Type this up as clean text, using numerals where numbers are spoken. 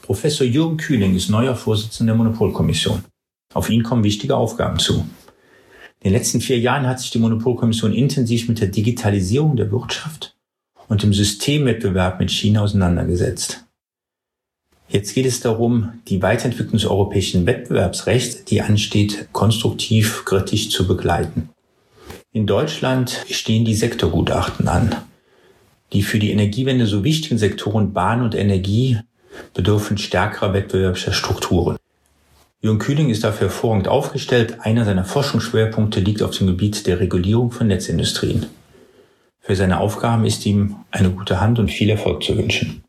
Professor Jürgen Kühling ist neuer Vorsitzender der Monopolkommission. Auf ihn kommen wichtige Aufgaben zu. In den letzten 4 Jahren hat sich die Monopolkommission intensiv mit der Digitalisierung der Wirtschaft und dem Systemwettbewerb mit China auseinandergesetzt. Jetzt geht es darum, die Weiterentwicklung des europäischen Wettbewerbsrechts, die ansteht, konstruktiv kritisch zu begleiten. In Deutschland stehen die Sektorgutachten an. Die für die Energiewende so wichtigen Sektoren Bahn und Energie bedürfen stärkerer wettbewerbscher Strukturen. Jürgen Kühling ist dafür hervorragend aufgestellt. Einer seiner Forschungsschwerpunkte liegt auf dem Gebiet der Regulierung von Netzindustrien. Für seine Aufgaben ist ihm eine gute Hand und viel Erfolg zu wünschen.